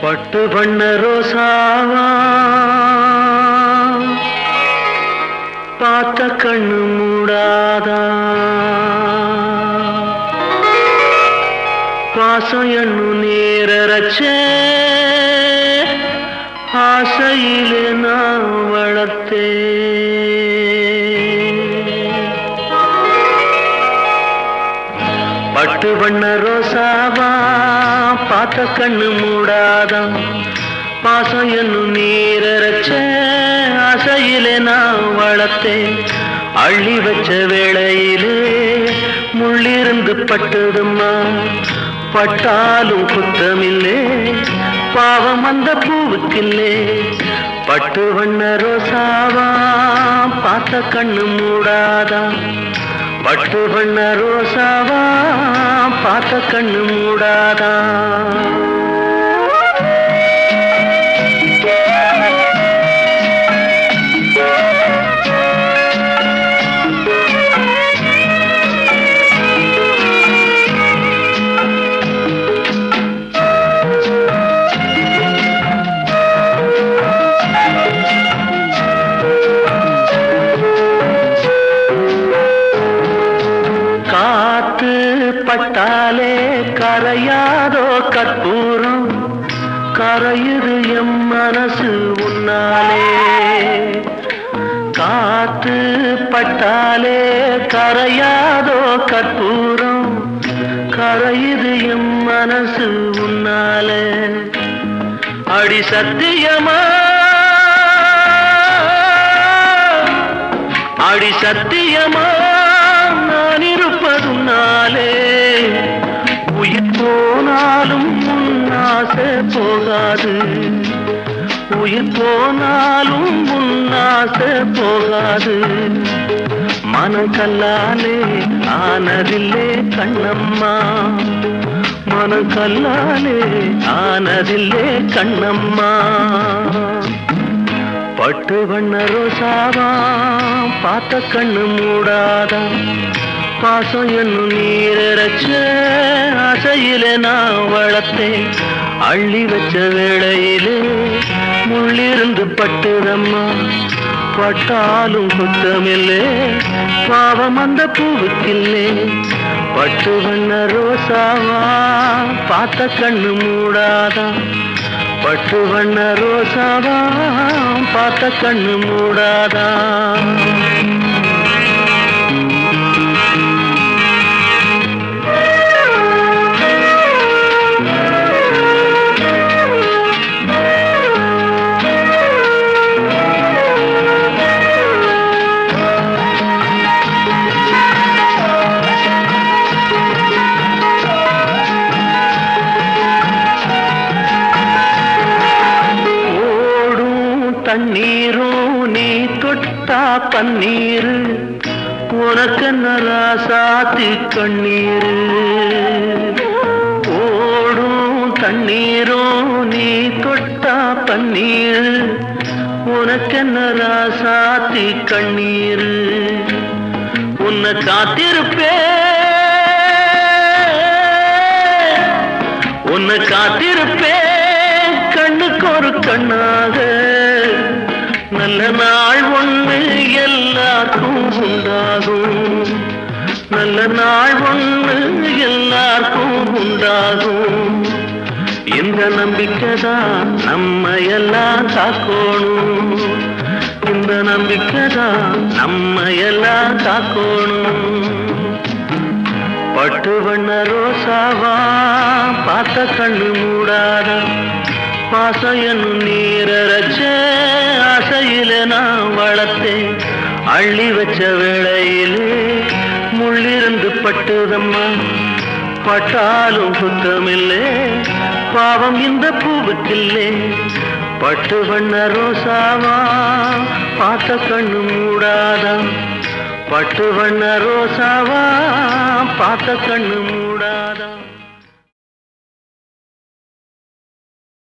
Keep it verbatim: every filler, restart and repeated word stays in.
பட்டு வண்ண ரோசாவா பார்த்த கண்ணு மூடாதா, பாசம் எண்ணு நேரச்சே ஆசையிலே நான் வளர்த்தே. பட்டு வண்ண ரோசாவா பார்த்த கண்ணு மூடாதா, பாசம் என்னும் நீரச்ச ஆசையிலே நான் வளர்த்தேன். அள்ளி வச்ச வேளையிலே முள்ளிருந்து பட்டதும்மா, பட்டாலும் குத்தமில்லே பாவம் அந்த பூவுக்கில்லே. பட்டு வண்ண ரோசாவா பார்த்த கண்ணு மூடாதா, பட்டு வண்ண ரோசாவா பார்த்த கண்ணு மூடாதா. பட்டாலே கரையாதோ கற்பூரம், கரையுது எம் மனசு உன்னாலே. காத்து பட்டாலே கரையாதோ கற்பூரம், கரையுது எம் மனசு உன்னாலே. அடி சத்தியமா அடி சத்தியமா நான் இருப்பதுனாலே, உயிர் போனாலும் முன்னாசை போகாது, உயிர் போனாலும் முன்னாசை போகாது. மனம் கல்லாலே ஆனதில்லே கண்ணம்மா, மனம் கல்லாலே ஆனதில்லே கண்ணம்மா. பட்டு வண்ண ரோசாவா பார்த்த கண்ணு மூடாதா, பாசம் என்னும் நீரச்ச ஆசையிலே நான் வளர்த்தேன். அள்ளி வச்ச வேளையிலே முள்ளிருந்து பட்டுதம்மா, பட்டாலும் குத்தமில்லே பாவம் அந்த பூவுக்கில்லே. பட்டு வண்ண ரோசாவா பார்த்த கண்ணு மூடாதா, பட்டு வண்ண ரோசாவா பார்த்த கண்ணு மூடாதா. தண்ணீரும் நீ தொட்டா பன்னீரு, உனக்கு நராசாத்தி கண்ணீரு. ஓடும் தண்ணீரும் நீ தொட்டா பன்னீரு, உனக்கு நராசாத்தி கண்ணீரு. உன்னை காத்திருப்பே உன்னை காத்திருப்பே கண்ணுக்கு ஒரு கண்ணாக. நல்ல நாள் ஒண்ணு எல்லாருக்கும் உண்டாகும், நல்ல நாள் ஒண்ணு எல்லாருக்கும் உண்டாகும். இந்த நம்பிக்கைதான் நம்ம எல்லாம் காக்கணும், இந்த நம்பிக்கைதான் நம்ம எல்லாம் காக்கணும். பட்டு வண்ண ரோசாவா பார்த்த கண்ணு மூடாதா, பாசம் என்னும் நீரச்ச ஆசையிலே நான் வளர்த்தேன். அள்ளி வச்ச வேளையிலே முள்ளிருந்து பட்டுதம்மா, பட்டாலும் குத்தமில்லே பாவம் இந்த பூவுக்கில்லே. பட்டு வண்ண ரோசாவா பார்த்த கண்ணு மூடாதா, பட்டு வண்ண ரோசாவா பார்த்த கண்ணு மூடாதா.